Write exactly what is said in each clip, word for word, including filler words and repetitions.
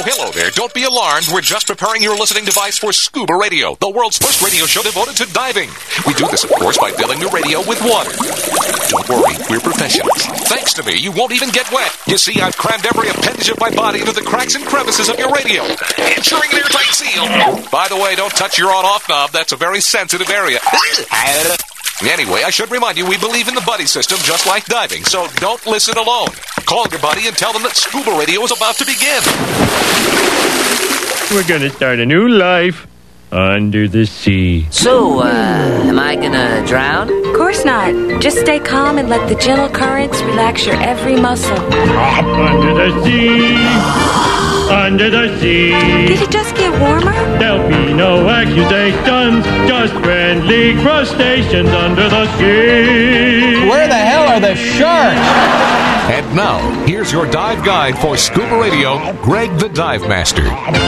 hello there. Don't be alarmed. We're just preparing your listening device for Scuba Radio, the world's first radio show devoted to diving. We do this, of course, by filling the radio with water. Don't worry, we're professionals. Thanks to me, you won't even get wet. You see, I've crammed every appendage of my body into the cracks and crevices of your radio, ensuring an airtight seal. By the way, don't touch your on-off knob. That's a very sensitive area. Anyway, I should remind you, we believe in the buddy system just like diving, so don't listen alone. Call your buddy and tell them that Scuba Radio is about to begin. We're going to start a new life under the sea. So, uh, am I gonna drown? Of course not. Just stay calm and let the gentle currents relax your every muscle. Under the sea, under the sea. Did it just get warmer? There'll be no accusations, just friendly crustaceans under the sea. Where the hell are the sharks? And now, here's your dive guide for Scuba Radio, Greg the Dive Master.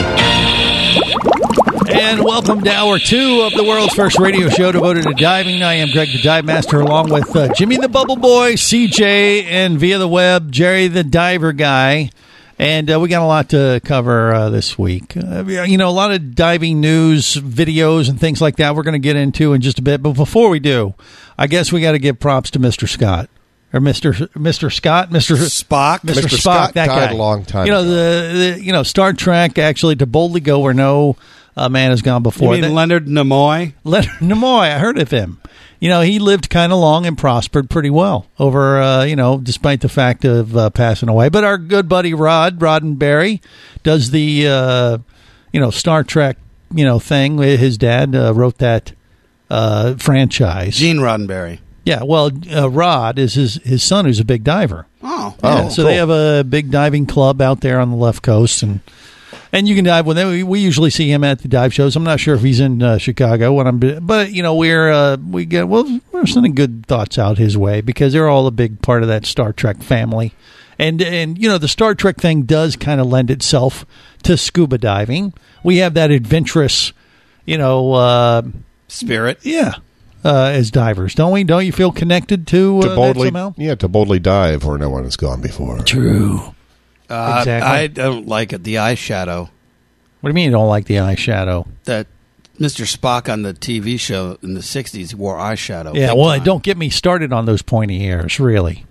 And welcome to hour two of the world's first radio show devoted to diving. I am Greg the Dive Master, along with uh, Jimmy the Bubble Boy, C J, and via the web, Jerry the Diver Guy. And uh, we got a lot to cover uh, this week. Uh, you know, a lot of diving news, videos, and things like that we're going to get into in just a bit. But before we do, I guess we got to give props to Mister Scott. Or Mister Mister Scott, Mister Spock, Mister Mister Spock, Scott that died guy. a long time You know ago. the, the you know Star Trek actually to boldly go where no uh, man has gone before. You mean that, Leonard Nimoy? Leonard Nimoy, I heard of him. You know, he lived kind of long and prospered pretty well over, uh, you know, despite the fact of uh, passing away. But our good buddy Rod Roddenberry does the, uh, you know, Star Trek, you know, thing. His dad uh, wrote that uh, franchise. Gene Roddenberry. Yeah, well, uh, Rod is his his son, who's a big diver. Oh, Yeah, oh, so cool. they have a big diving club out there on the left coast, and and you can dive with him. We, we usually see him at the dive shows. I'm not sure if he's in uh, Chicago when I'm, but you know we're uh, we get well we're sending good thoughts out his way because they're all a big part of that Star Trek family, and and you know the Star Trek thing does kind of lend itself to scuba diving. We have that adventurous, you know, uh, Spirit. yeah. Uh, as divers, don't we? Don't you feel connected to, uh, to boldly, that somehow? yeah, to boldly dive where no one has gone before. True. Uh, Exactly. I don't like it. The eyeshadow What do you mean you don't like the eyeshadow? that Mister Spock on the T V show in the sixties wore eyeshadow. Yeah, big well, time. don't get me started on those pointy ears, really.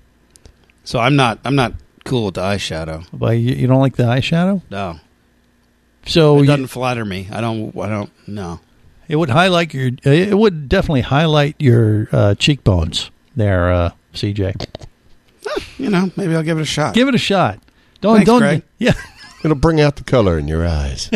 So I'm not. I'm not cool with the eyeshadow. But you, you don't like the eyeshadow? No, So it you, doesn't flatter me. I don't. I don't. No. it would highlight your. It would definitely highlight your uh, cheekbones there, uh, C J. You know, maybe I'll give it a shot. Give it a shot. Don't Thanks, don't. Greg. Yeah. It'll bring out the color in your eyes.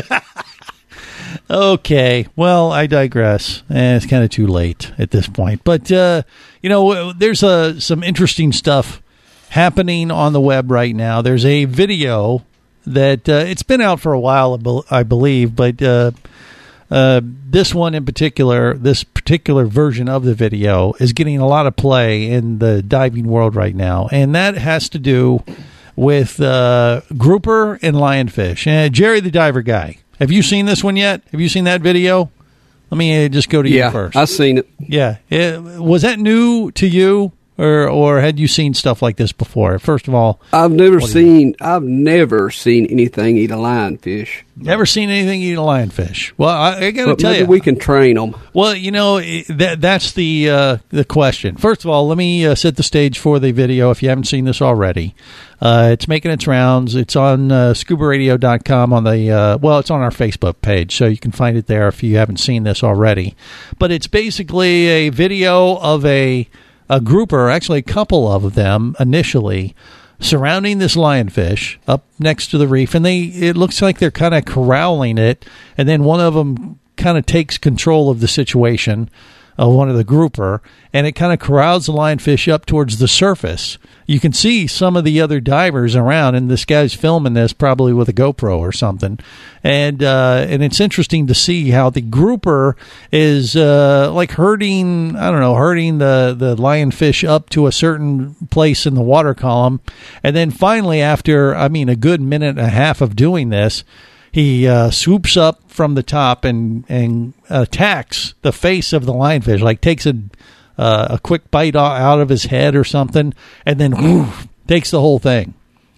Okay. Well, I digress. Eh, it's kind of too late at this point. But uh, you know, there's uh, some interesting stuff happening on the web right now. There's a video that uh, it's been out for a while, I bel- I believe, but uh, uh, this one in particular, this particular version of the video is getting a lot of play in the diving world right now, and that has to do with uh, grouper and lionfish. Uh, Jerry the Diver Guy, have you seen this one yet? Have you seen that video? Let me uh, just go to yeah, you first. I've seen it. Yeah. It, was that new to you, or or had you seen stuff like this before? First of all, I've never What do you seen. I've never seen anything eat a lionfish. never seen anything eat a lionfish. Well, I, I got to But tell maybe you, we can train them. well, you know, it- that that's the uh, the question. First of all, let me uh, set the stage for the video. If you haven't seen this already, uh, it's making its rounds. It's on uh, scuba radio dot com on the uh, well, it's on our Facebook page, so you can find it there if you haven't seen this already. But it's basically a video of a a grouper, actually a couple of them initially, surrounding this lionfish up next to the reef, and they it looks like they're kind of corralling it, and then one of them kind of takes control of the situation, uh, one of the grouper, and it kind of corrals the lionfish up towards the surface. You can see some of the other divers around, and this guy's filming this probably with a GoPro or something, and uh, and it's interesting to see how the grouper is uh, like herding, I don't know, herding the, the lionfish up to a certain place in the water column, and then finally, after, I mean, a good minute and a half of doing this, he uh, swoops up from the top and, and attacks the face of the lionfish, like takes a uh, a quick bite o- out of his head or something, and then whoosh, takes the whole thing.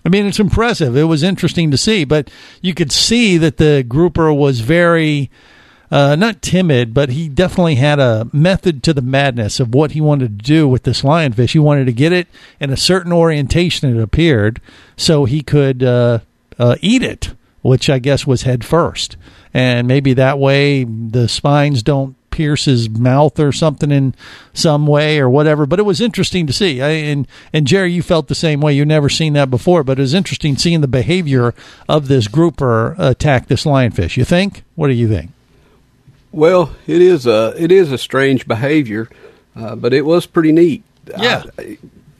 I mean, it's impressive. It was interesting to see, but you could see that the grouper was very, uh, not timid, but he definitely had a method to the madness of what he wanted to do with this lionfish. He wanted to get it in a certain orientation, it appeared, so he could uh, uh, eat it, which I guess was head first. And maybe that way the spines don't pierce his mouth or something in some way or whatever. But it was interesting to see. I, and, and Jerry, you felt the same way. You've never seen that before, but it was interesting seeing the behavior of this grouper attack this lionfish. You think? What do you think? Well, it is a it is a strange behavior, uh, but it was pretty neat. Yeah. I,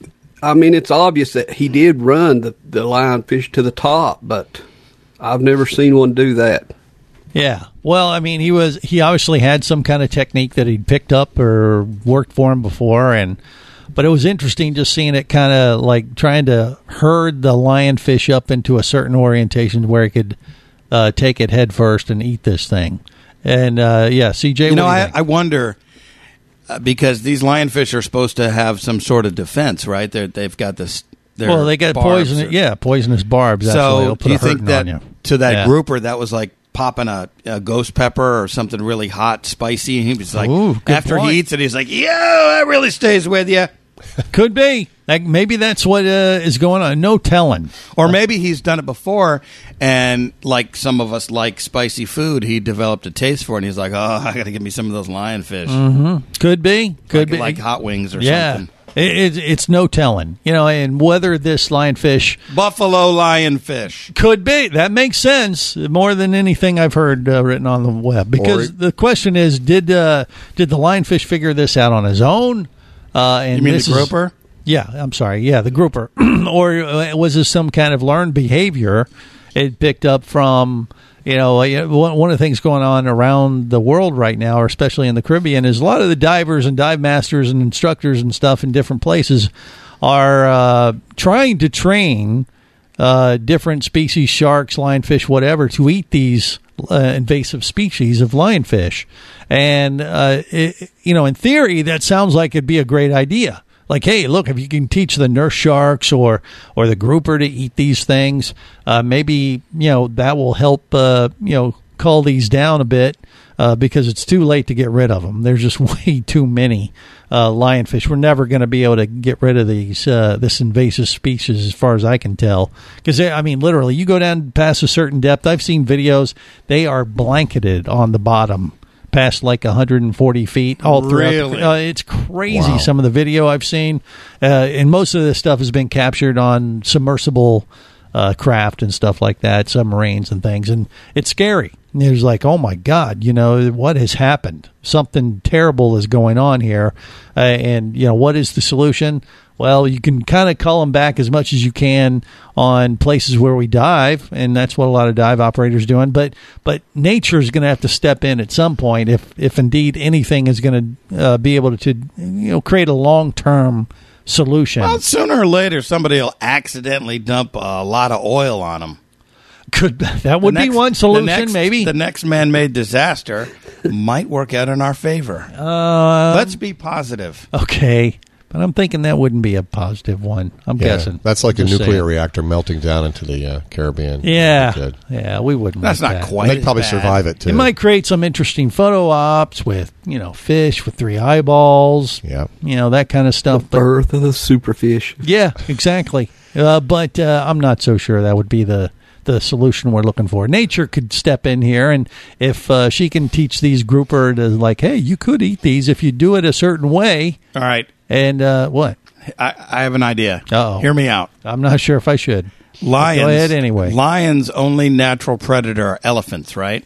I mean, it's obvious that he did run the, the lionfish to the top, but I've never seen one do that. Yeah. Well, I mean, he was he obviously had some kind of technique that he'd picked up or worked for him before, and but it was interesting just seeing it kind of like trying to herd the lionfish up into a certain orientation where he could uh, take it head first and eat this thing. And uh, yeah, C J, you know, what do you I, think? I wonder uh, because these lionfish are supposed to have some sort of defense, right? They're, they've got this. Well, they got poison. Or, Yeah, poisonous barbs. Absolutely. So, It'll put do you a hurting think that on you. to that Yeah. grouper that was like popping a, a ghost pepper or something really hot, spicy, and he was like, Ooh, good after point. he eats it, he's like, "Yo, that really stays with you." Could be. Like, maybe that's what uh, is going on. No telling. Or maybe he's done it before, and like some of us like spicy food, he developed a taste for it, and he's like, "Oh, I got to give me some of those lionfish." Mm-hmm. Could be. Could like, be. like hot wings or yeah. something. It, it, it's no telling. You know, and whether this lionfish Buffalo lionfish. could be. That makes sense more than anything I've heard uh, written on the web. Because Or- the question is, did uh, did the lionfish figure this out on his own? Uh, and You mean this the is- grouper? Yeah, I'm sorry. Yeah, the grouper. Or uh, was this some kind of learned behavior it picked up from, you know, uh, one one of the things going on around the world right now, or especially in the Caribbean, is a lot of the divers and dive masters and instructors and stuff in different places are uh, trying to train uh, different species, sharks, lionfish, whatever, to eat these uh, invasive species of lionfish. And, uh, it, you know, in theory, that sounds like it'd be a great idea. Like, hey, look, if you can teach the nurse sharks or or the grouper to eat these things, uh, maybe, you know, that will help, uh, you know, cull these down a bit uh, because it's too late to get rid of them. There's just way too many uh, lionfish. We're never going to be able to get rid of these uh, this invasive species as far as I can tell. Because, I mean, literally, you go down past a certain depth. I've seen videos. They are blanketed on the bottom past like one hundred forty feet all throughout. Really? The, uh, it's crazy, Wow. some of the video I've seen. Uh, and most of this stuff has been captured on submersible uh, craft and stuff like that, submarines and things. And it's scary. And there's like, oh, my God, you know, what has happened? Something terrible is going on here. Uh, and, you know, what is the solution? Well, you can kind of cull them back as much as you can on places where we dive, and that's what a lot of dive operators are doing. But but nature is going to have to step in at some point if, if indeed anything is going to uh, be able to you know create a long-term solution. Well, sooner or later, somebody will accidentally dump a lot of oil on them. Could that would The be next- one solution? the next, Maybe the next man-made disaster might work out in our favor. Uh, Let's be positive. okay, but I'm thinking that wouldn't be a positive one. I'm Yeah, guessing that's like a Just nuclear saying. reactor melting down into the uh, Caribbean. Yeah, Good. yeah, we wouldn't. That's want not that. quite. They'd as probably bad. survive it too. It might create some interesting photo ops with, you know, fish with three eyeballs, Yeah. you know, that kind of stuff. But, Birth of the superfish. yeah, exactly. Uh, but uh, I'm not so sure that would be the, the solution we're looking for. Nature could step in here, and if uh, she can teach these grouper to, like, hey, you could eat these if you do it a certain way. All right. And uh, what? I, I have an idea. Uh-oh. Hear me out. I'm not sure if I should. Lions. Go ahead anyway. Lions' only natural predator are elephants, right?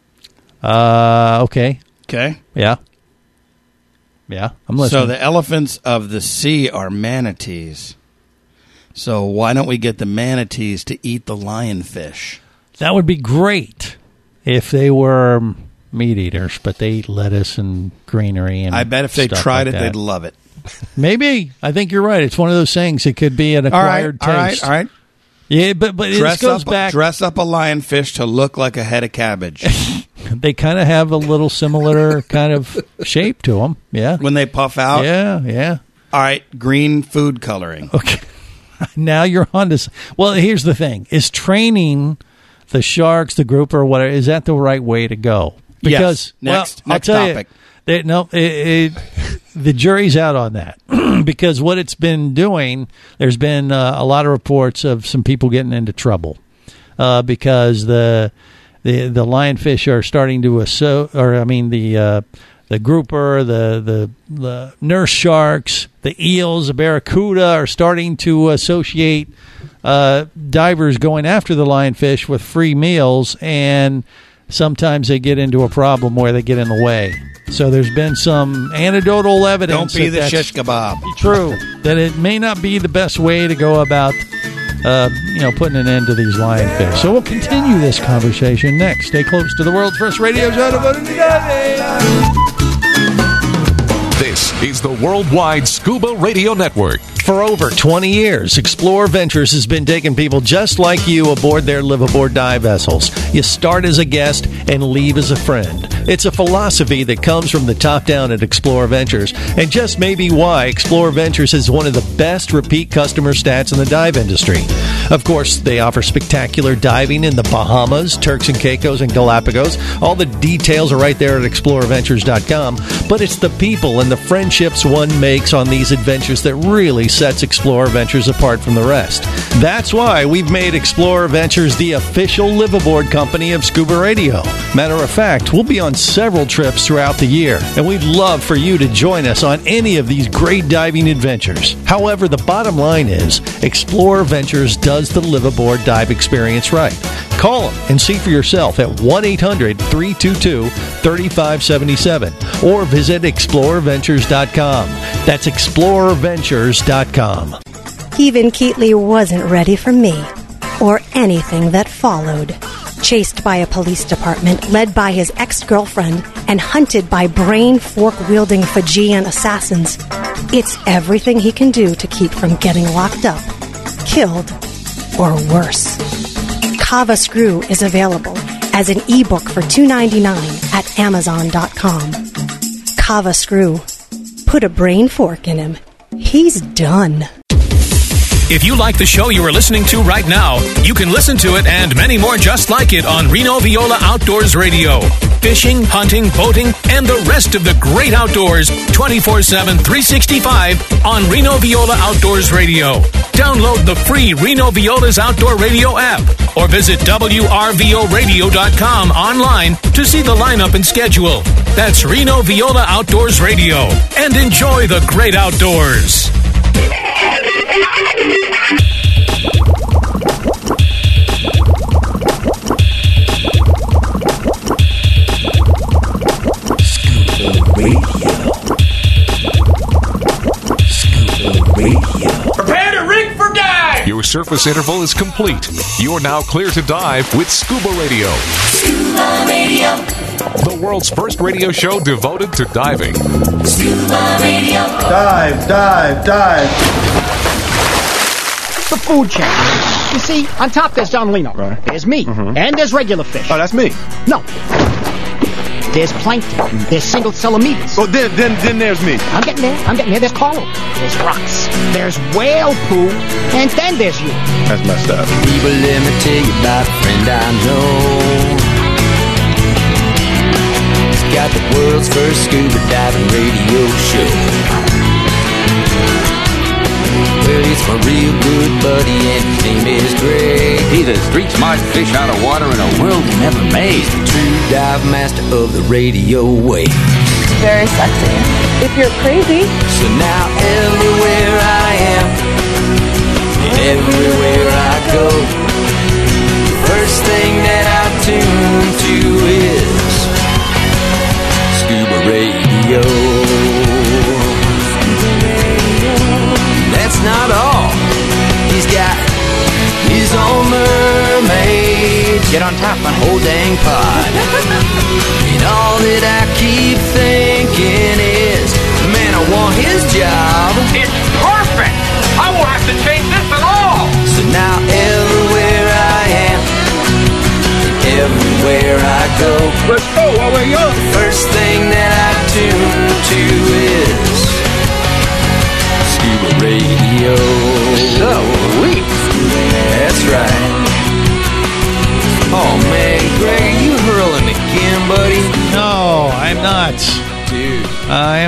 Uh, okay. Okay. Yeah. Yeah, I'm listening. So the elephants of the sea are manatees. So why don't we get the manatees to eat the lionfish? That would be great if they were meat eaters, but they eat lettuce and greenery. And I bet if they stuff tried like it, that. they'd love it. Maybe. I think you're right. It's one of those things. It could be an All right, acquired all right, taste. all right. Yeah, but but Dress this goes up, back. dress up a lionfish to look like a head of cabbage. They kind of have a little similar kind of shape to them. Yeah. When they puff out, Yeah. Yeah. all right, green food coloring. Okay. Now you're on to. Well, here's the thing: is training the sharks, the grouper, or whatever, is that the right way to go? Because yes. Next, well, next I'll tell topic. You, they, no, it, it, the jury's out on that because what it's been doing, there's been uh, a lot of reports of some people getting into trouble uh, because the the the lionfish are starting to asso- or I mean the uh, the grouper, the, the the nurse sharks, the eels, the barracuda are starting to associate uh, divers going after the lionfish with free meals, and sometimes they get into a problem where they get in the way. So there's been some anecdotal evidence. Don't be that the that's shish kebab. True, that it may not be the best way to go about, uh, you know, putting an end to these lionfish. So we'll continue this conversation next. Stay close to the world's first radio show devoted to diving. This is the Worldwide Scuba Radio Network. For over twenty years, Explorer Ventures has been taking people just like you aboard their live-aboard dive vessels. You start as a guest and leave as a friend. It's a philosophy that comes from the top down at Explorer Ventures, and just maybe why Explorer Ventures is one of the best repeat customer stats in the dive industry. Of course, they offer spectacular diving in the Bahamas, Turks and Caicos, and Galapagos. All the details are right there at explorer ventures dot com, but it's the people and the friendships one makes on these adventures that really sets Explorer Ventures apart from the rest. That's why we've made Explorer Ventures the official live-aboard company of Scuba Radio. Matter of fact, we'll be on several trips throughout the year, and we'd love for you to join us on any of these great diving adventures. However, the bottom line is, Explorer Ventures does the live-aboard dive experience right. Call them and see for yourself at one eight hundred three two two three five seven seven or visit explorer ventures dot com. That's explorer ventures dot com. Even Keatley wasn't ready for me, or anything that followed. Chased by a police department led by his ex-girlfriend and hunted by brain fork-wielding Fijian assassins, it's everything he can do to keep from getting locked up, killed, or worse. Kava Screw is available as an ebook for two dollars and ninety-nine cents at amazon dot com. Kava Screw. Put a brain fork in him. He's done. If you like the show you are listening to right now, you can listen to it and many more just like it on Reno Viola Outdoors Radio. Fishing, hunting, boating, and the rest of the great outdoors twenty-four seven, three sixty-five on Reno Viola Outdoors Radio. Download the free Reno Viola's Outdoor Radio app or visit w r v o radio dot com online to see the lineup and schedule. That's Reno Viola Outdoors Radio. And enjoy the great outdoors. Scuba Radio. Scuba Radio. Prepare to rig for dive! Your surface interval is complete. You are now clear to dive with Scuba Radio. Scuba Radio. The world's first radio show devoted to diving. Scuba Radio. Dive, dive, dive. The food chain. You see, on top there's Don Lino. Right. There's me. Mm-hmm. And there's regular fish. Oh, that's me. No. There's plankton. There's single-cell amoebas. Oh, then, then, then there's me. I'm getting there. I'm getting there. There's coral. There's rocks. There's whale poo. And then there's you. That's messed up. People, let me tell you about a friend I know. He's got the world's first scuba diving radio show. Well, he's my real good buddy, and his name is Greg. He's a street-smart fish out of water in a world he never made. The true dive master of the radio wave. Very sexy. If you're crazy. So now everywhere I am, and everywhere I go, the first thing that I tune to is Scuba Radio. That's not all. He's got his own mermaid. Get on top on whole dang pod. And all that I keep thinking is, man, I want his job. It's perfect. I won't have to change this at all. So now everywhere I am, and everywhere I go, let's go while we're young. The first thing that I tune to is Scuba Radio. So,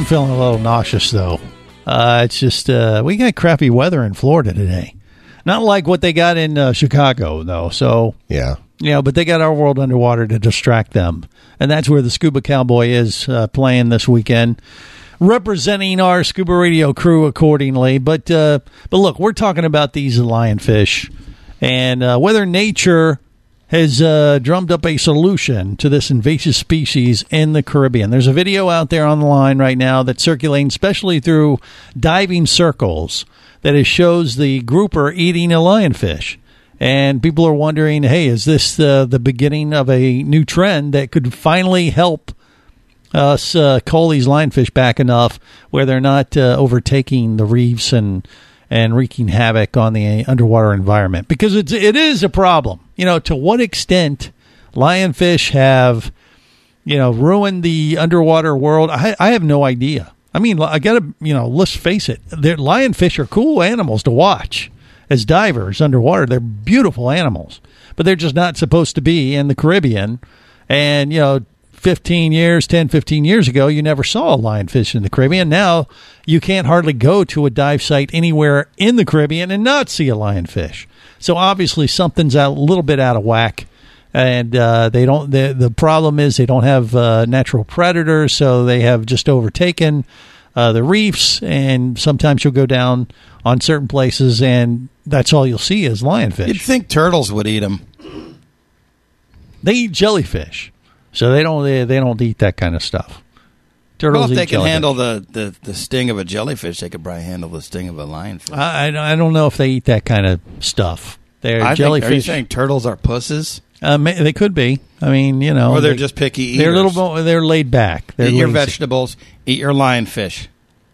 I'm feeling a little nauseous, though. Uh, it's just, uh, we got crappy weather in Florida today. Not like what they got in uh, Chicago, though. So, yeah. You know, but they got our world underwater to distract them. And that's where the Scuba Cowboy is uh, playing this weekend, representing our Scuba Radio crew accordingly. But, uh, but look, we're talking about these lionfish and uh, whether nature has uh, drummed up a solution to this invasive species in the Caribbean. There's a video out there online right now that's circulating, especially through diving circles, that it shows the grouper eating a lionfish. And people are wondering, hey, is this uh, the beginning of a new trend that could finally help us uh, cull these lionfish back enough where they're not uh, overtaking the reefs and and wreaking havoc on the underwater environment? Because it's, it is a problem. You know, to what extent lionfish have, you know, ruined the underwater world, I, I have no idea. I mean, I got to, you know, let's face it, lionfish are cool animals to watch as divers underwater. They're beautiful animals, but they're just not supposed to be in the Caribbean. And, you know, fifteen years, ten, fifteen years ago, you never saw a lionfish in the Caribbean. Now you can't hardly go to a dive site anywhere in the Caribbean and not see a lionfish. So obviously something's out, a little bit out of whack. And uh, they don't. The, the problem is they don't have uh, natural predators, so they have just overtaken uh, the reefs. And sometimes you'll go down on certain places, and that's all you'll see is lionfish. You'd think turtles would eat them. They eat jellyfish, so they don't. They, they don't eat that kind of stuff. Turtles Well, if eat they can jellyfish. handle the, the, the sting of a jellyfish, they could probably handle the sting of a lionfish. I, I I don't know if they eat that kind of stuff. They're I jellyfish. Think, are you saying turtles are pusses? Uh, may, they could be. I mean, you know, Or they're they, just picky eaters. They're little. mo- They're laid back. They're Eat your lazy. vegetables. Eat your lionfish.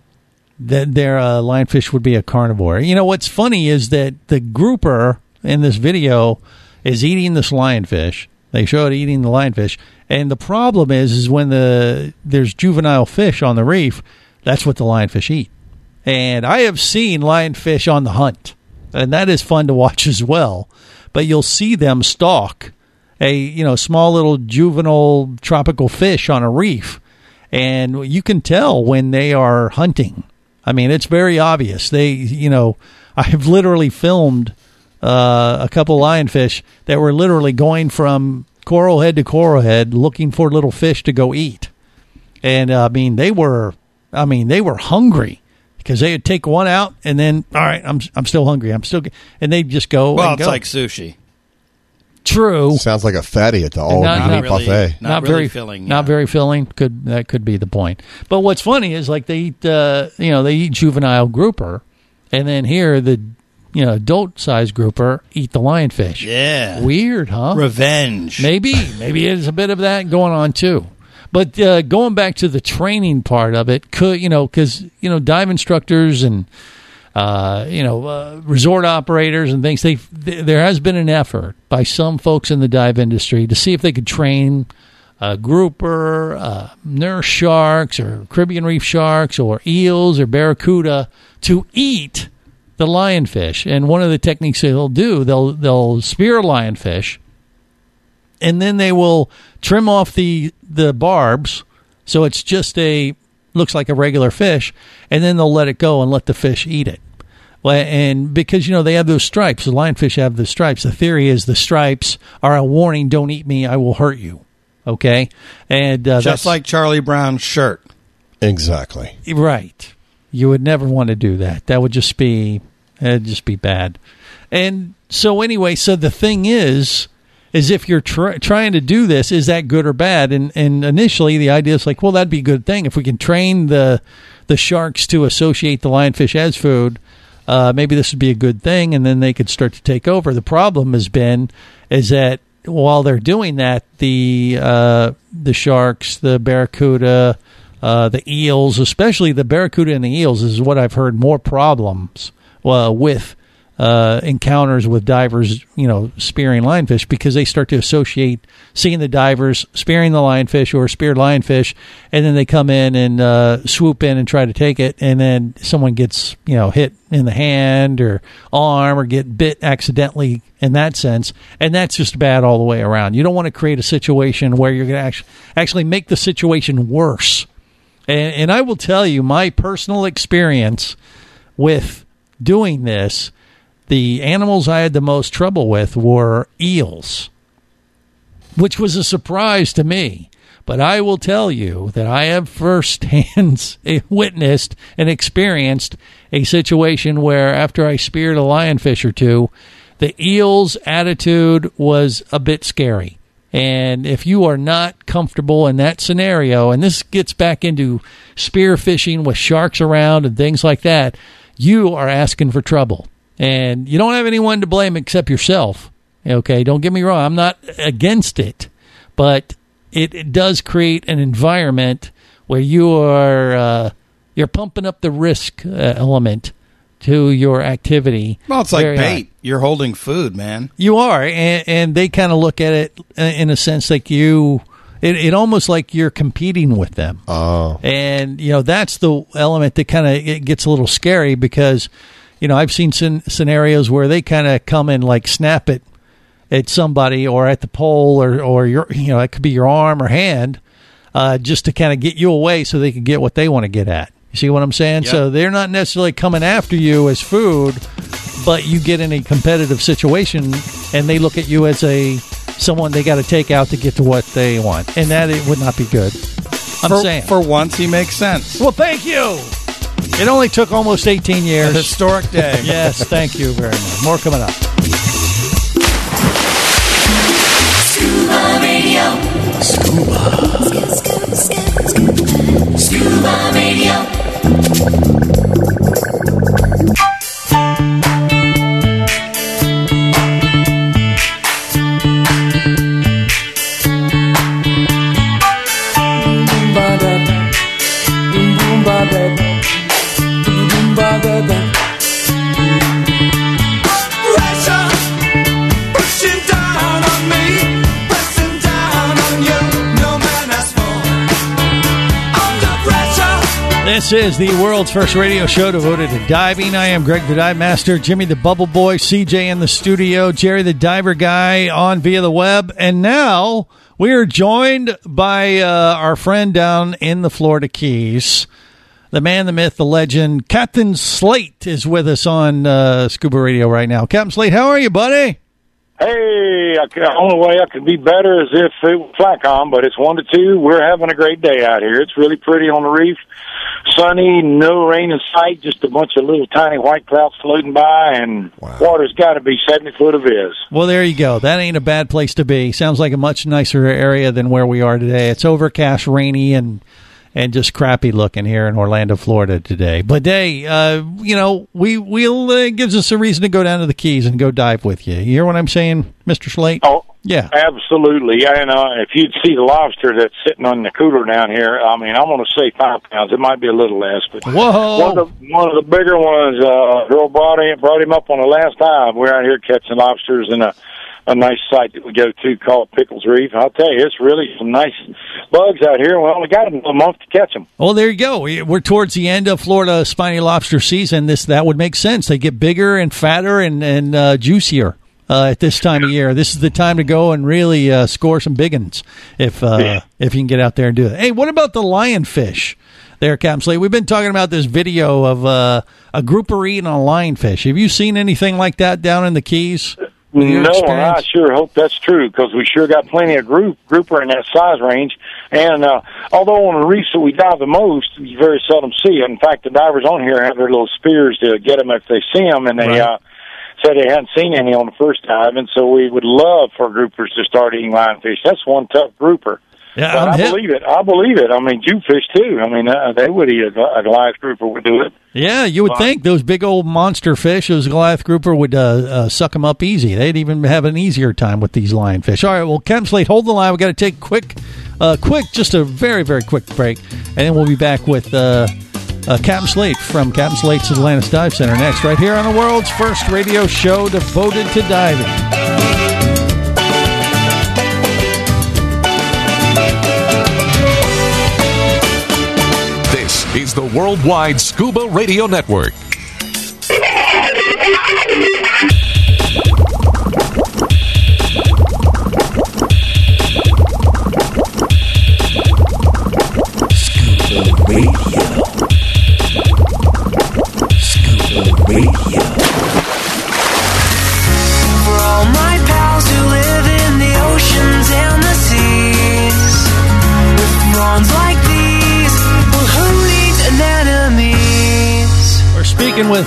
That their uh, lionfish would be a carnivore. You know what's funny is that the grouper in this video is eating this lionfish. They show it eating the lionfish, and the problem is, is when the there's juvenile fish on the reef, that's what the lionfish eat. And I have seen lionfish on the hunt, and that is fun to watch as well. But you'll see them stalk a you know small little juvenile tropical fish on a reef, and you can tell when they are hunting. I mean, it's very obvious. They, you know, I've literally filmed uh, a couple lionfish that were literally going from coral head to coral head looking for little fish to go eat. And, uh, I mean, they were, I mean, they were hungry because they would take one out and then, all right, I'm I'm still hungry. I'm still, and they'd just go. Well, and it's go. like sushi. True. Sounds like a fatty at the all Not- meat not really- buffet. Not Not, really very filling, Not yeah. very filling. Could that could be the point? But what's funny is like they eat, uh, you know, they eat juvenile grouper, and then here the, you know, adult size grouper eat the lionfish. Yeah. Weird, huh? Revenge. Maybe, maybe there's a bit of that going on too. But uh, going back to the training part of it, could you know, because you know, dive instructors and uh, you know, uh, resort operators and things. They th- there has been an effort by some folks in the dive industry to see if they could train a grouper, uh, nurse sharks, or Caribbean reef sharks, or eels, or barracuda to eat the lionfish. And one of the techniques they'll do, they'll they'll spear a lionfish, and then they will trim off the the barbs, so it's just a looks like a regular fish, and then they'll let it go and let the fish eat it. Well, and because, you know, they have those stripes, the lionfish have the stripes. The theory is the stripes are a warning, don't eat me, I will hurt you. Okay? And uh, Just that's like Charlie Brown's shirt. Exactly. right. You would never want to do that. That would just be, it'd just be bad. And so anyway, so the thing is, is if you're tr- trying to do this, is that good or bad? And and initially the idea is like, well, that'd be a good thing. If we can train the the sharks to associate the lionfish as food, uh, maybe this would be a good thing, and then they could start to take over. The problem has been is that while they're doing that, the uh, the sharks, the barracuda, uh, the eels, especially the barracuda and the eels, is what I've heard more problems uh, with. Uh, encounters with divers, you know, spearing lionfish, because they start to associate seeing the divers spearing the lionfish or speared lionfish, and then they come in and uh, swoop in and try to take it, and then someone gets, you know, hit in the hand or arm or get bit accidentally in that sense, and that's just bad all the way around. You don't want to create a situation where you're going to actually, actually make the situation worse And, and I will tell you, my personal experience with doing this, the animals I had the most trouble with were eels, which was a surprise to me. But I will tell you that I have firsthand witnessed and experienced a situation where after I speared a lionfish or two, the eel's attitude was a bit scary. And if you are not comfortable in that scenario, and this gets back into spear fishing with sharks around and things like that, you are asking for trouble. And you don't have anyone to blame except yourself. Okay, don't get me wrong. I'm not against it. But it, it does create an environment where you are uh, you're pumping up the risk uh, element to your activity. Well, it's like very bait. high. You're holding food, man. You are, and, and they kind of look at it in a sense like you. It, it almost like you're competing with them. Oh, and you know that's the element that kind of it gets a little scary because you know I've seen scen- scenarios where they kind of come and like snap it at somebody or at the pole or or your you know it could be your arm or hand, uh, just to kind of get you away so they can get what they want to get at. You see what I'm saying? Yep. So they're not necessarily coming after you as food, but you get in a competitive situation and they look at you as a someone they got to take out to get to what they want, and that it would not be good. I'm for, saying for once he makes sense. Well, thank you. It only took almost eighteen years. A historic day. Yes, thank you very much. More coming up. Scuba Radio. Scuba. Scuba Radio. This is the world's first radio show devoted to diving. I am Greg the Dive Master, Jimmy the Bubble Boy, C J in the studio, Jerry the Diver Guy on via the web. And now we are joined by uh, our friend down in the Florida Keys. The man, the myth, the legend, Captain Slate is with us on uh, Scuba Radio right now. Captain Slate, how are you, buddy? Hey, I, the only way I could be better is if it was Flacon, but it's one to two. We're having a great day out here. It's really pretty on the reef. Sunny, no rain in sight, just a bunch of little tiny white clouds floating by, and wow. Water's got to be seventy foot of is. Well, there you go. That ain't a bad place to be. Sounds like a much nicer area than where we are today. It's overcast, rainy, and and just crappy looking here in Orlando, Florida today. But hey, uh, you know, we we'll uh, gives us a reason to go down to the Keys and go dive with you. You hear what I'm saying, Mister Slate? Oh, yeah, absolutely. And uh, if you'd see the lobster that's sitting on the cooler down here, I mean, I'm going to say five pounds. It might be a little less, but whoa, one of the one of the bigger ones. Uh, girl brought him brought him up on the last dive. We're out here catching lobsters in a. a nice site that we go to called Pickles Reef. I'll tell you, it's really some nice bugs out here. We only got them a month to catch them. Well, there you go. We're towards the end of Florida spiny lobster season. This That would make sense. They get bigger and fatter and, and uh, juicier uh, at this time of year. This is the time to go and really uh, score some big ones if, uh, yeah. if you can get out there and do it. Hey, what about the lionfish there, Captain Slate? We've been talking about this video of uh, a grouper eating a lionfish. Have you seen anything like that down in the Keys? No, and I sure hope that's true because we sure got plenty of group grouper in that size range. And uh, although on the reefs that we dive the most, you very seldom see it. In fact, the divers on here have their little spears to get them if they see them, and they right. uh, said they hadn't seen any on the first dive. And so we would love for groupers to start eating lionfish. That's one tough grouper. Yeah, but I hip. believe it. I believe it. I mean, jewfish too. I mean, uh, they would eat a, a Goliath grouper would do it. Yeah, you would but, think those big old monster fish, those Goliath grouper would uh, uh, suck them up easy. They'd even have an easier time with these lionfish. All right, well, Captain Slate, hold the line. We got to take quick, uh, quick, just a very, very quick break, and then we'll be back with uh, uh, Captain Slate from Captain Slate's Atlantis Dive Center next, right here on the world's first radio show devoted to diving. Is the Worldwide Scuba Radio Network. Scuba Radio.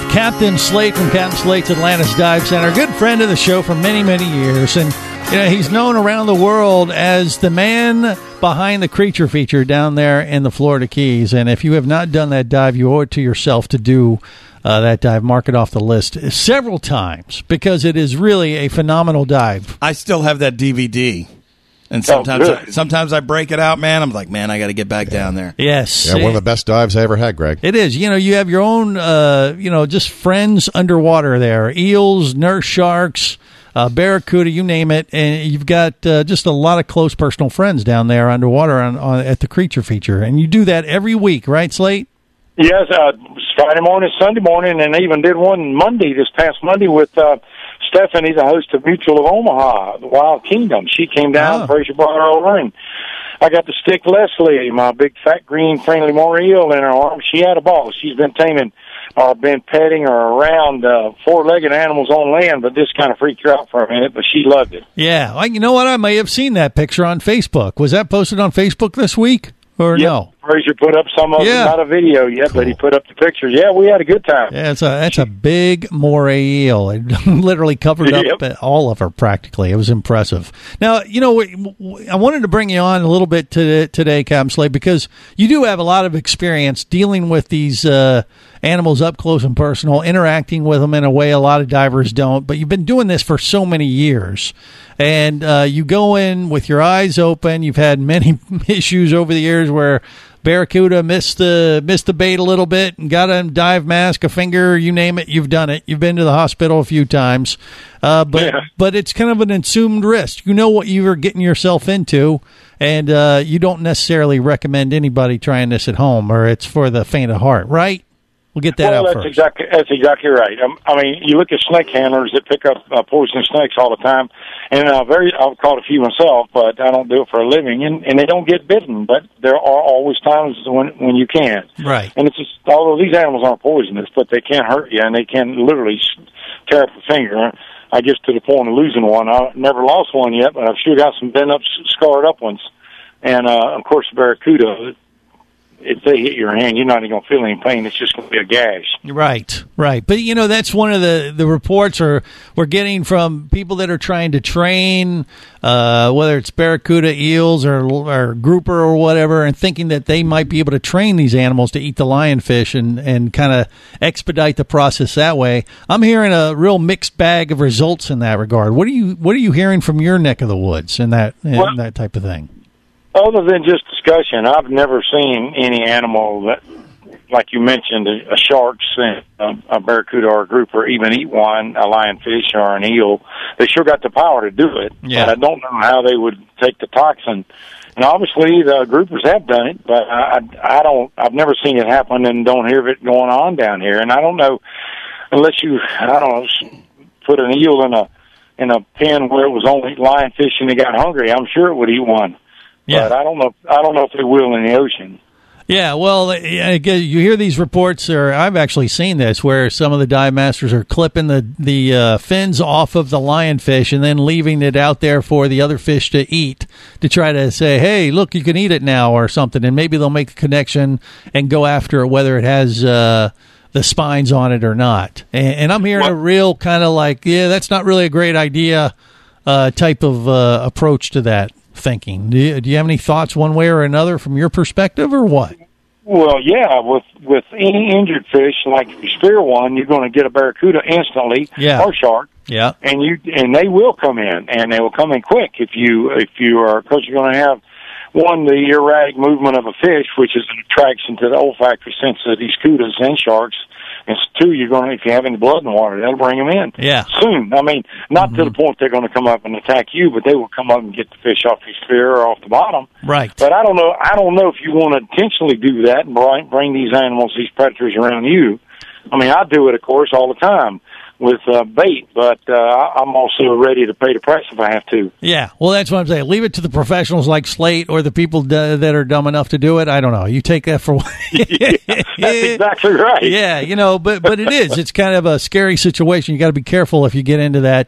Captain Slate from Captain Slate's Atlantis Dive Center, good friend of the show for many, many years. And you know, he's known around the world as the man behind the Creature Feature down there in the Florida Keys. And if you have not done that dive, you owe it to yourself to do uh, that dive. Mark it off the list several times because it is really a phenomenal dive. I still have that D V D. And sometimes, oh, I, sometimes I break it out, man. I'm like, man, I got to get back yeah. down there. Yes, yeah, one of the best dives I ever had, Greg. It is. You know, you have your own, uh, you know, just friends underwater there: eels, nurse sharks, uh, barracuda, you name it. And you've got uh, just a lot of close personal friends down there underwater on, on at the Creature Feature, and you do that every week, right, Slate? Yes, uh, Friday morning, Sunday morning, and even did one Monday this past Monday with. Uh, Stephanie, the host of Mutual of Omaha, the Wild Kingdom. She came down, oh. Fraser brought her over, and I got to stick Leslie, my big fat green friendly moor eel, in her arm. She had a ball. She's been taming or been petting or around uh, four-legged animals on land, but this kind of freaked her out for a minute, but she loved it. Yeah, well, you know what? I may have seen that picture on Facebook. Was that posted on Facebook this week? Or yep. no? Fraser put up some of yeah. it, not a video yet, cool. but he put up the pictures. Yeah, we had a good time. Yeah, it's a that's a big moray eel. It literally covered yep. up all of her practically. It was impressive. Now, you know, I wanted to bring you on a little bit to, today, Captain Slate, because you do have a lot of experience dealing with these uh, animals up close and personal, interacting with them in a way a lot of divers don't. But you've been doing this for so many years. And uh, you go in with your eyes open. You've had many issues over the years where barracuda missed the missed the bait a little bit and got a dive mask, a finger, you name it. You've done it. You've been to the hospital a few times, uh, but yeah. but it's kind of an assumed risk. You know what you are getting yourself into, and uh, you don't necessarily recommend anybody trying this at home, or it's for the faint of heart, right? We'll get that well, out that's first. Exactly, that's exactly right. Um, I mean, you look at snake handlers that pick up uh, poisonous snakes all the time, and uh, very, I've caught a few myself, but I don't do it for a living, and, and they don't get bitten, but there are always times when when you can. Right. And it's just, although these animals aren't poisonous, but they can hurt you, and they can literally tear up a finger. I guess to the point of losing one. I've never lost one yet, but I've sure got some bent up, scarred up ones. And, uh, of course, the barracuda, if they hit your hand, you're not even going to feel any pain. It's just going to be a gash. Right, right. But, you know, that's one of the, the reports are, we're getting from people that are trying to train, uh, whether it's barracuda, eels, or, or grouper or whatever, and thinking that they might be able to train these animals to eat the lionfish and, and kind of expedite the process that way. I'm hearing a real mixed bag of results in that regard. What are you What are you hearing from your neck of the woods in that in well, that type of thing? Other than just discussion, I've never seen any animal that, like you mentioned, a, a shark, a, a barracuda or a grouper, even eat one, a lionfish or an eel. They sure got the power to do it, yeah. but I don't know how they would take the toxin. And obviously, the groupers have done it, but I, I don't. I've never seen it happen, and don't hear of it going on down here. And I don't know, unless you, I don't know, put an eel in a in a pen where it was only lionfish and it got hungry. I'm sure it would eat one. Yeah. But I don't know. I don't know if they will in the ocean. Yeah, well, you hear these reports, or I've actually seen this, where some of the dive masters are clipping the the uh, fins off of the lionfish and then leaving it out there for the other fish to eat, to try to say, "Hey, look, you can eat it now," or something, and maybe they'll make the connection and go after it, whether it has uh, the spines on it or not. And, and I'm hearing what? a real kind of like, yeah, that's not really a great idea uh, type of uh, approach to that thinking. Do you, do you have any thoughts one way or another from your perspective, or what? Well, yeah, with with any injured fish, like if you spear one, you're going to get a barracuda instantly, yeah. or shark, yeah, and you and they will come in, and they will come in quick if you if you are, because you're going to have one, the erratic movement of a fish, which is an attraction to the olfactory sense of these cudas and sharks. And two, you're going to, if you have any blood in the water, that'll bring them in. Yeah. Soon. I mean, not mm-hmm. to the point they're going to come up and attack you, but they will come up and get the fish off your spear or off the bottom. Right. But I don't know, I don't know if you want to intentionally do that and bring, bring these animals, these predators around you. I mean, I do it, of course, all the time with uh, bait, but uh, I'm also ready to pay the price if I have to. Yeah, well, that's what I'm saying. Leave it to the professionals like Slate or the people d- that are dumb enough to do it. I don't know. You take that for yeah, that's exactly right. Yeah, you know, but but it is. It's kind of a scary situation. You got to be careful if you get into that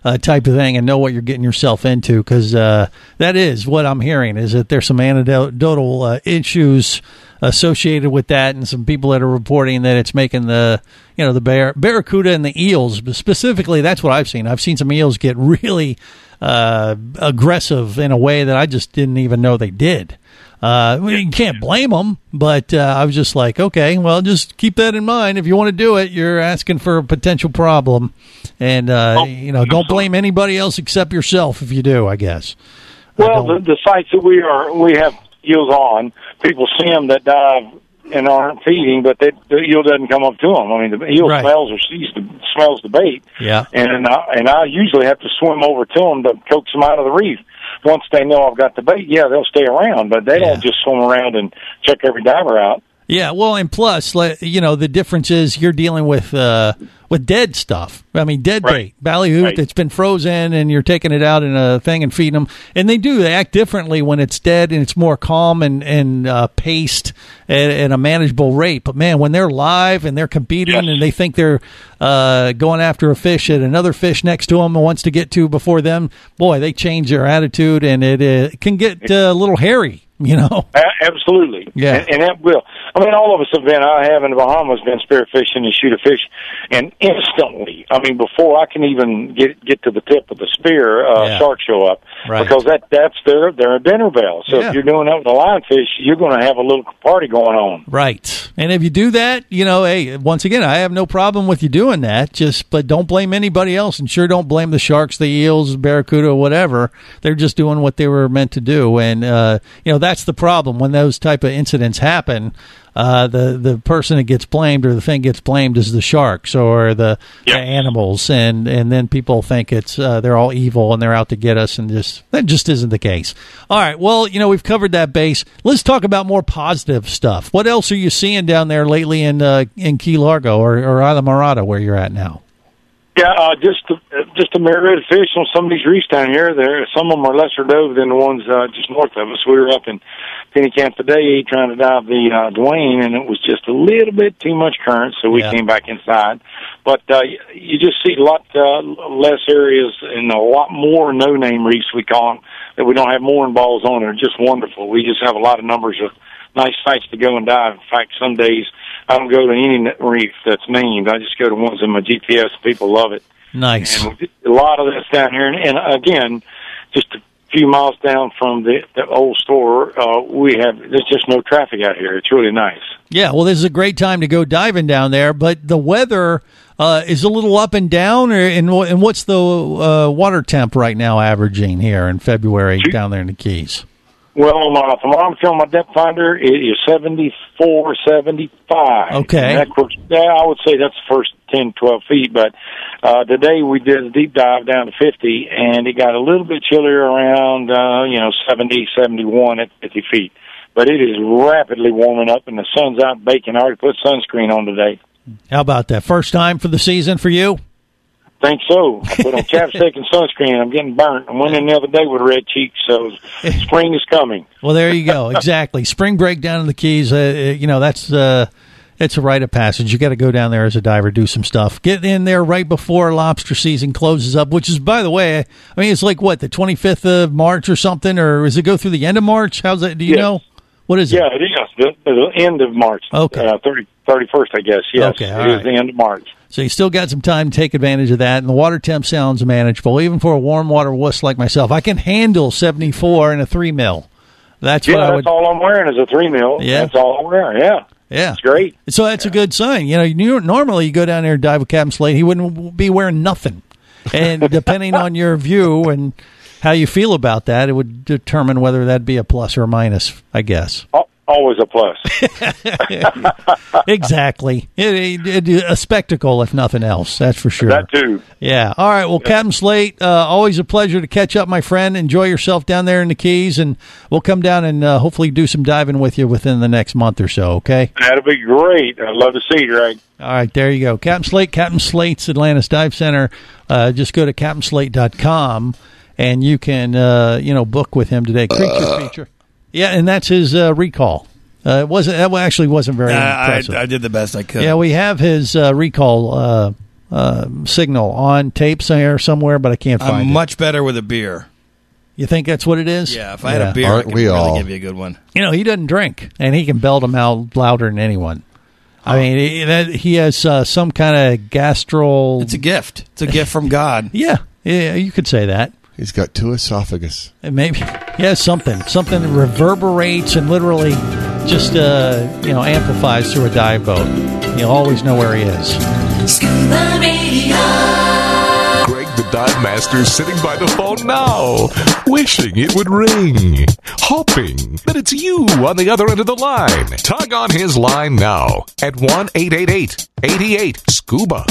uh, type of thing and know what you're getting yourself into, because uh, that is what I'm hearing, is that there's some anecdotal uh, issues associated with that, and some people that are reporting that it's making the, you know, the bar- barracuda and the eels, but specifically, that's what I've seen. I've seen some eels get really uh, aggressive in a way that I just didn't even know they did. Uh, well, you can't blame them, but uh, I was just like, okay, well, just keep that in mind. If you want to do it, you're asking for a potential problem, and uh, oh, you know, don't blame anybody else except yourself if you do, I guess. Well, I the, the sites that we are we have eels on, people see them that dive and aren't feeding, but they, the eel doesn't come up to them. I mean, the eel right. smells or sees the smells the bait, yeah, and uh, and I usually have to swim over to them to coax them out of the reef. Once they know I've got the bait, yeah, they'll stay around, but they yeah. don't just swim around and check every diver out. Yeah, well, and plus, you know, the difference is you're dealing with uh, with dead stuff. I mean, dead right. bait, ballyhoot right. that's been frozen, and you're taking it out in a thing and feeding them. And they do, they act differently when it's dead, and it's more calm and, and uh, paced at, at a manageable rate. But, man, when they're live and they're competing yes. and they think they're uh, going after a fish that another fish next to them wants to get to before them, boy, they change their attitude, and it, it can get uh, a little hairy. You know, absolutely, yeah, and, and that will. I mean, all of us have been. I have in the Bahamas been spearfishing and shoot a fish, and instantly, I mean, before I can even get get to the tip of the spear, uh, yeah. sharks show up right. because that that's their their dinner bell. So yeah. if you're doing that with a lionfish, you're going to have a little party going on. Right, and if you do that, you know, hey, once again, I have no problem with you doing that. Just, but don't blame anybody else, and sure, don't blame the sharks, the eels, barracuda, whatever. They're just doing what they were meant to do, and uh, you know, that's the problem when those type of incidents happen. Uh, the the person that gets blamed or the thing gets blamed is the sharks or the, yep. the animals, and, and then people think it's uh, they're all evil and they're out to get us, and just that just isn't the case. All right, well, you know, we've covered that base. Let's talk about more positive stuff. What else are you seeing down there lately in uh, in Key Largo or, or Isla Morada, where you're at now? Yeah, uh, just uh, just a myriad of fish on some of these reefs down here. There, some of them are lesser dove than the ones uh, just north of us. We were up in Penny Camp today trying to dive the uh, Dwayne, and it was just a little bit too much current, so we yeah. came back inside. But uh, you just see a lot uh, less areas and a lot more no-name reefs, we call them, that we don't have mooring balls on. They're just wonderful. We just have a lot of numbers of nice sites to go and dive. In fact, some days I don't go to any reef that's named. I just go to ones in my G P S. People love it. Nice. And a lot of that's down here. And, and again, just a few miles down from the, the old store, uh, we have, there's just no traffic out here. It's really nice. Yeah, well, this is a great time to go diving down there, but the weather uh, is a little up and down. Or, and, and what's the uh, water temp right now averaging here in February down there in the Keys? Well, my thermometer on my depth finder it is seventy-four, seventy-five. Okay. And that, of course, I would say that's the first ten, twelve feet. But uh, today we did a deep dive down to fifty, and it got a little bit chillier around, uh, you know, seventy, seventy-one at fifty feet. But it is rapidly warming up, and the sun's out baking. I already put sunscreen on today. How about that? First time for the season for you? Think so. I put on chapstick and sunscreen. I'm getting burnt. I went in the other day with red cheeks, so spring is coming. Well, there you go. Exactly. Spring break down in the Keys. Uh, you know, that's uh, it's a rite of passage. You got to go down there as a diver, do some stuff. Get in there right before lobster season closes up, which is, by the way, I mean, it's like, what, the twenty-fifth of March or something? Or does it go through the end of March? How's that? Do you yes. know? What is it? Yeah, it is. The, the end of March. Okay. Uh, thirty, thirty-first, I guess. Yes, okay, it right. is the end of March. So you still got some time to take advantage of that, and the water temp sounds manageable, even for a warm water wuss like myself. I can handle seventy-four in a three mil. That's yeah, what I that's would. all I'm wearing is a three mil. Yeah, that's all I'm wearing. Yeah, yeah, it's great. So that's yeah. a good sign. You know, you normally you go down there and dive with Captain Slate, he wouldn't be wearing nothing, and depending on your view and how you feel about that, it would determine whether that'd be a plus or a minus, I guess. Oh. Always a plus. Exactly. It, it, it, a spectacle, if nothing else. That's for sure. That too. Yeah. All right. Well, yeah. Captain Slate, uh, always a pleasure to catch up, my friend. Enjoy yourself down there in the Keys, and we'll come down and uh, hopefully do some diving with you within the next month or so, okay? That'll be great. I'd love to see you, Greg. All right. There you go. Captain Slate, Captain Slate's Atlantis Dive Center. Uh, just go to captain slate dot com, and you can, uh, you know, book with him today. Creature feature. Yeah, and that's his uh, recall. Uh, it wasn't that actually wasn't very uh, impressive. I, I did the best I could. Yeah, we have his uh, recall uh, uh, signal on tape somewhere, somewhere, but I can't find I'm it. much better with a beer. You think that's what it is? Yeah, if I had a beer, I could really all? give you a good one. You know, he doesn't drink, and he can belt them out louder than anyone. I mean, he, that, he has uh, some kind of gastro... It's a gift. It's a gift from God. Yeah, yeah, you could say that. He's got two esophagus. And maybe he has something. Something that reverberates and literally just, uh, you know, amplifies through a dive boat. You'll always know where he is. Scuba Radio. Greg the Dive Master is sitting by the phone now, wishing it would ring, hoping that it's you on the other end of the line. Tug on his line now at one eight eight eight, eight eight, SCUBA.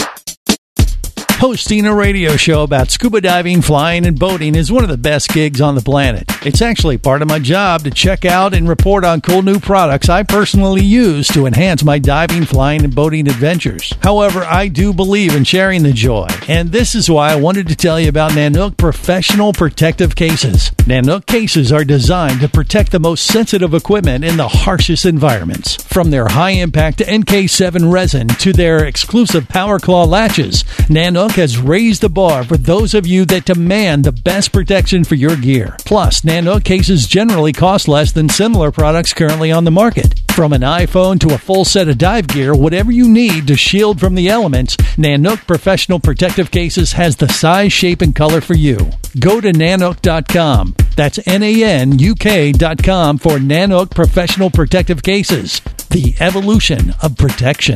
Hosting a radio show about scuba diving, flying, and boating is one of the best gigs on the planet. It's actually part of my job to check out and report on cool new products I personally use to enhance my diving, flying, and boating adventures. However, I do believe in sharing the joy, and this is why I wanted to tell you about Nanook Professional Protective Cases. Nanook cases are designed to protect the most sensitive equipment in the harshest environments. From their high-impact N K seven resin to their exclusive Power Claw latches, Nanook has raised the bar for those of you that demand the best protection for your gear. Plus, Nanook cases generally cost less than similar products currently on the market. From an iPhone to a full set of dive gear, whatever you need to shield from the elements, Nanook Professional Protective Cases has the size, shape, and color for you. Go to nanook dot com. That's N A N U K dot com for Nanook Professional Protective Cases. The evolution of protection.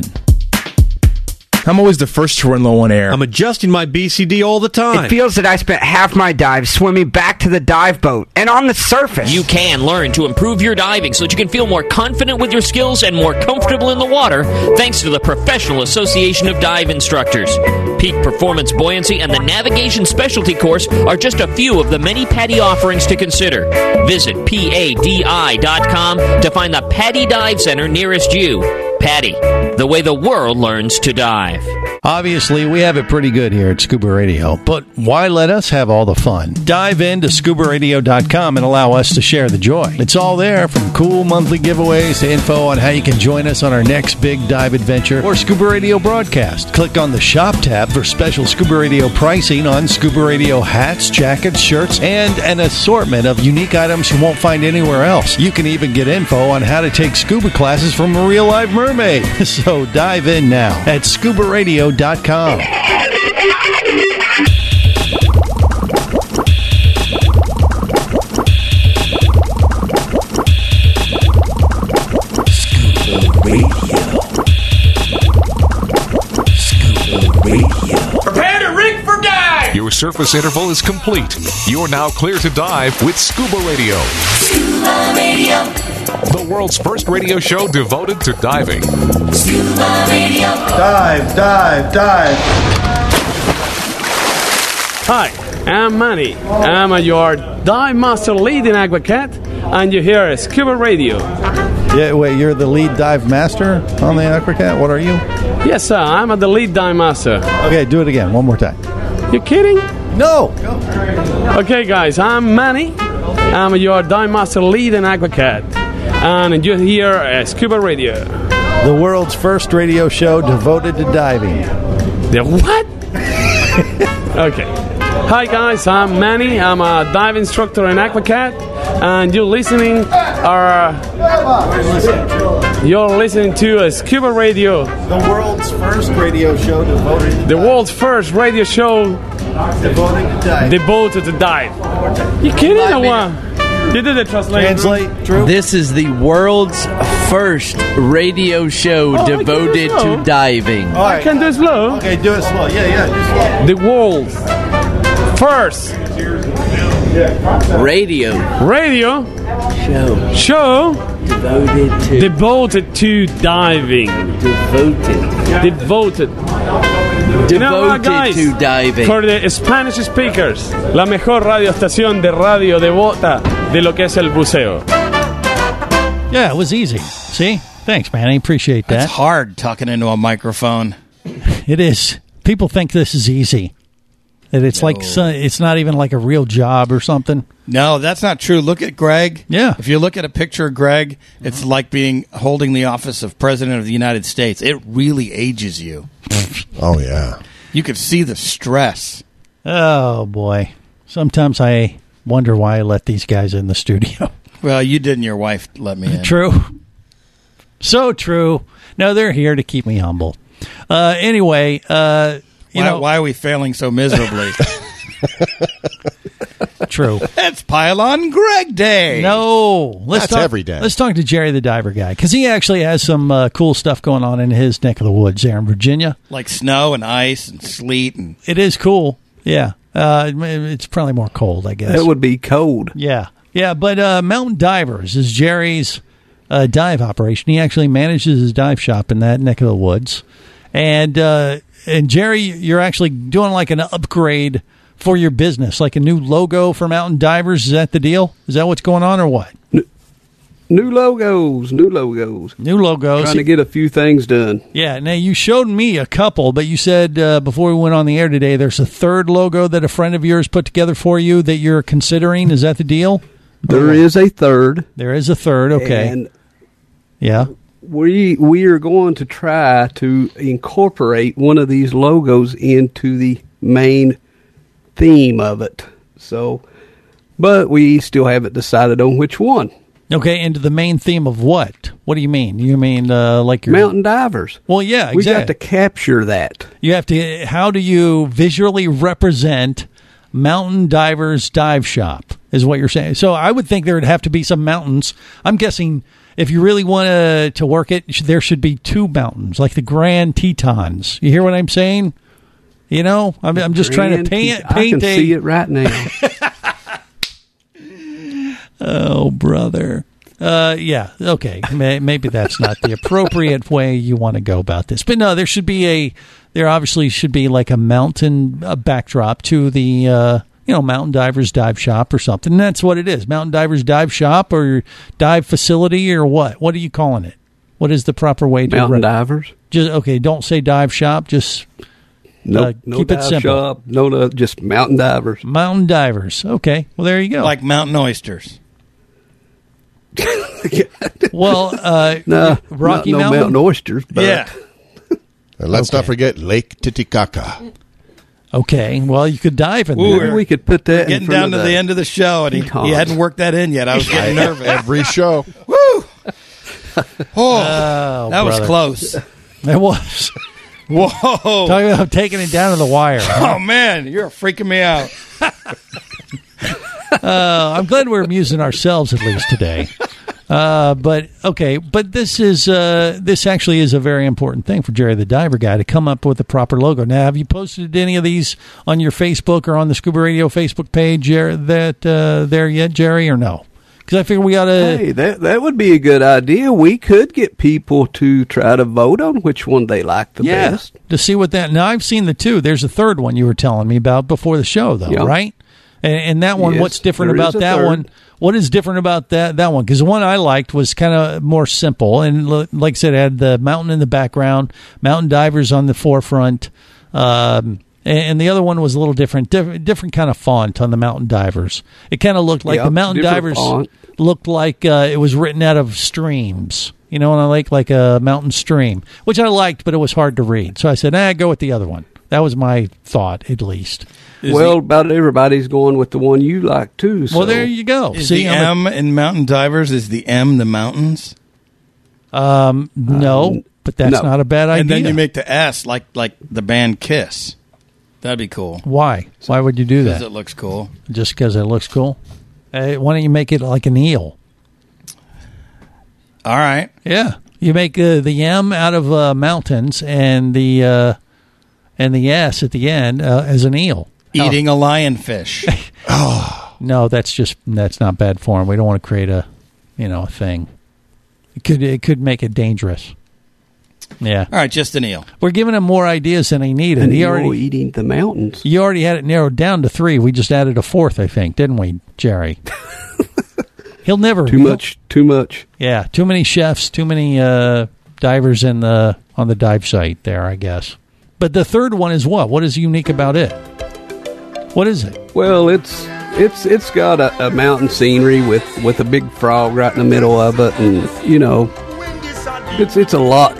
I'm always the first to run low on air. I'm adjusting my B C D all the time. It feels that I spent half my dive swimming back to the dive boat and on the surface. You can learn to improve your diving so that you can feel more confident with your skills and more comfortable in the water thanks to the Professional Association of Dive Instructors. Peak Performance Buoyancy and the Navigation Specialty Course are just a few of the many PADI offerings to consider. Visit P A D I dot com to find the PADI Dive Center nearest you. PADI, the way the world learns to dive. Obviously, we have it pretty good here at Scuba Radio, but why let us have all the fun? Dive into scuba radio dot com and allow us to share the joy. It's all there, from cool monthly giveaways to info on how you can join us on our next big dive adventure or Scuba Radio broadcast. Click on the Shop tab for special Scuba Radio pricing on Scuba Radio hats, jackets, shirts, and an assortment of unique items you won't find anywhere else. You can even get info on how to take scuba classes from a real live mermaid. So dive in now at scuba radio dot com. Scuba Radio. Scuba Radio. Prepare to rig for dive! Your surface interval is complete. You're now clear to dive with Scuba Radio. Scuba Radio. The world's first radio show devoted to diving. Scuba Radio. Dive, dive, dive. Hi, I'm Manny. I'm your dive master lead in Aquacat, and you hear a Scuba Radio. Yeah, wait, you're the lead dive master on the Aquacat? What are you? Yes, sir, I'm the lead dive master. Okay, do it again, one more time. You kidding? No. Okay, guys, I'm Manny. I'm your dive master lead in Aquacat, and you hear a Scuba Radio. The world's first radio show devoted to diving. The what? Okay. Hi guys, I'm Manny. I'm a dive instructor in Aquacat, and you're listening. Are you're listening to a Scuba Radio, the world's first radio show devoted. To the dive. world's first radio show devoted to dive. Devoted to dive. You kidding or what? You did the translation. Translate, Drew. This is the world's first radio show Oh, devoted I can do it slow. to diving. All right. I can do it slow. Okay, do it slow. Yeah, yeah, do The world's first Radio radio show show devoted to devoted to diving. devoted Devoted. You know what, devoted guys? to diving. For the Spanish speakers, la mejor radio estación de radio devota de lo que es el buceo. slow. Yeah, it was easy. See? Thanks, man. I appreciate that. It's hard talking into a microphone. It is. People think this is easy. That it's No. like so- it's not even like a real job or something. No, that's not true. Look at Greg. Yeah. If you look at a picture of Greg, it's like being holding the office of President of the United States. It really ages you. Oh, yeah. You could see the stress. Oh, boy. Sometimes I wonder why I let these guys in the studio. Well, you did, and your wife let me in. True. So true. No, they're here to keep me humble. Uh, anyway, uh, you why, know, why are we failing so miserably? True. It's Pile on Greg Day. No, let's That's talk, every day. Let's talk to Jerry the Diver Guy, because he actually has some uh, cool stuff going on in his neck of the woods there in Virginia. Like snow and ice and sleet. and It is cool. Yeah. Uh, it's probably more cold, I guess. It would be cold. Yeah. Yeah, but uh, Mountain Divers is Jerry's uh, dive operation. He actually manages his dive shop in that neck of the woods. And, uh, and Jerry, you're actually doing like an upgrade for your business, like a new logo for Mountain Divers. Is that the deal? Is that what's going on or what? New logos, new logos. New logos. Trying to get a few things done. Yeah, now you showed me a couple, but you said uh, before we went on the air today there's a third logo that a friend of yours put together for you that you're considering. Is that the deal? There is a third. There is a third, okay. And yeah. We we are going to try to incorporate one of these logos into the main theme of it. So, but we still haven't decided on which one. Okay, into the main theme of what? What do you mean? You mean uh, like your Mountain Divers? Well, yeah, exactly. We got to capture that. You have to. How do you visually represent Mountain Divers Dive Shop? Is what you're saying. So I would think there would have to be some mountains. I'm guessing if you really want to to work it, there should be two mountains, like the Grand Tetons. You hear what I'm saying? You know, I'm, I'm just trying to paint. I paint can a, see it right now. Oh, brother. Uh, yeah, okay. Maybe that's not the appropriate way you want to go about this. But no, there should be a, there obviously should be like a mountain uh, backdrop to the, uh, you know, Mountain Divers Dive Shop or something. And that's what it is. Mountain Divers Dive Shop or dive facility or what? What are you calling it? What is the proper way to... Mountain Divers. Just, okay, don't say dive shop. Just no, uh, no keep dive it simple. Shop. No, no, just Mountain Divers. Mountain Divers. Okay, well, there you go. Like mountain oysters. Well, uh, no, Rocky no Mountain? mountain oysters. But Yeah. And let's Okay. not forget Lake Titicaca. Okay, well, you could dive in Ooh, there. we could put that in Getting front down of to the the end of the show, and he, Tetons. he hadn't worked that in yet. I was getting nervous. Every show. Woo! Oh, Oh, that was brother. close. It was. Whoa! Talking about taking it down to the wire. Oh man, you're freaking me out. Uh, I'm glad we're amusing ourselves at least today. Uh, but okay, but this is uh, this actually is a very important thing for Jerry the Diver Guy to come up with the proper logo. Now, have you posted any of these on your Facebook or on the Scuba Radio Facebook page, Jerry, that uh, there yet, Jerry, or no? Because I figure we ought to. Hey, that that would be a good idea. We could get people to try to vote on which one they like the yeah, best. to see what that. Now I've seen the two. There's a third one you were telling me about before the show, though, Yeah. right? And, and that one, Yes, what's different there about is a that third. one? What is different about that that one? Because the one I liked was kind of more simple, and l- like I said, it had the mountain in the background, Mountain Divers on the forefront, um, and, and the other one was a little different, diff- different kind of font on the Mountain Divers. It kind of looked like Yeah, the Mountain different Divers font. looked like uh, it was written out of streams. You know, and I like like a mountain stream, which I liked, but it was hard to read. So I said, "Ah, go with the other one." That was my thought, at least. Is well, the, about everybody's going with the one you like too. So. Well, there you go. is See, the I'm M in Mountain Divers, is the M the mountains? a- um, no, but that's no. not a bad idea. And then you make the S like like the band Kiss. That'd be cool. Why? Why would you do Because that? it looks cool. Just because it looks cool? Hey, why don't you make it like an eel? All right. Yeah, you make uh, the M out of uh, mountains and the uh, and the S at the end uh, as an eel. Eating a lionfish. No, that's just that's not bad form. We don't want to create a, you know, a thing. It could it could make it dangerous. Yeah. All right, just an eel. We're giving him more ideas than he needed. And he you're already eating the mountains. you already had it narrowed down to three. We just added a fourth, I think, didn't we, Jerry? He'll never Too he'll- much. Too much. Yeah, too many chefs, too many uh, divers in the on the dive site there, I guess. But the third one is what? What is unique about it? What is it? Well, it's it's it's got a, a mountain scenery with, with a big frog right in the middle of it, and you know, it's it's a lot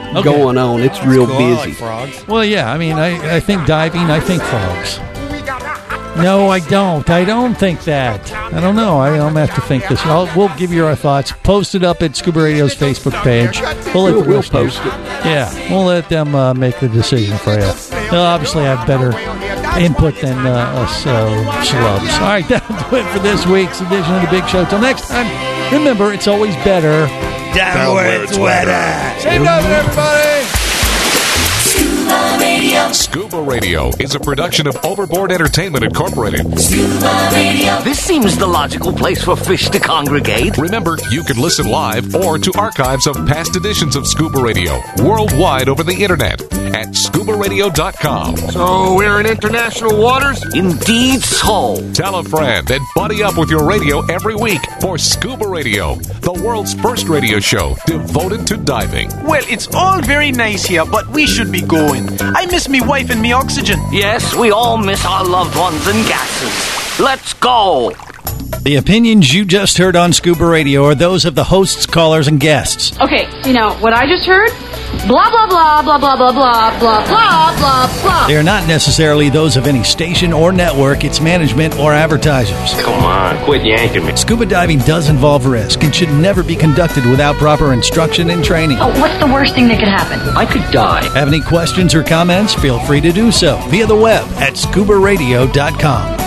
Okay. going on. It's real busy. frogs. Well, yeah. I mean, I, I think diving. I think frogs. No, I don't. I don't think that. I don't know. I, I'm have to think this. I'll, we'll give you our thoughts. Post it up at Scuba Radio's Facebook page. We'll, let We'll, the we'll listeners- post it. Yeah, we'll let them uh, make the decision for you. They'll obviously have better input than uh, us uh, slubs. All right, that'll do it for this week's edition of The Big Show. Till next time, remember, it's always better Down where it's wetter. Same diving, everybody! Scuba Radio. Scuba Radio is a production of Overboard Entertainment Incorporated. Scuba Radio. This seems the logical place for fish to congregate. Remember, you can listen live or to archives of past editions of Scuba Radio worldwide over the internet at scuba radio dot com. So we're in international waters? Indeed so. Tell a friend and buddy up with your radio every week for Scuba Radio, the world's first radio show devoted to diving. Well, it's all very nice here, but we should be going. I miss me wife and me oxygen. Yes, we all miss our loved ones and gases. Let's go. The opinions you just heard on Scuba Radio are those of the hosts, callers, and guests. Okay, you know, what I just heard? Blah, blah, blah, blah, blah, blah, blah, blah, blah, blah, blah. They are not necessarily those of any station or network, its management, or advertisers. Come on, quit yanking me. Scuba diving does involve risk and should never be conducted without proper instruction and training. Oh, what's the worst thing that could happen? I could die. Have any questions or comments? Feel free to do so via the web at scuba radio dot com.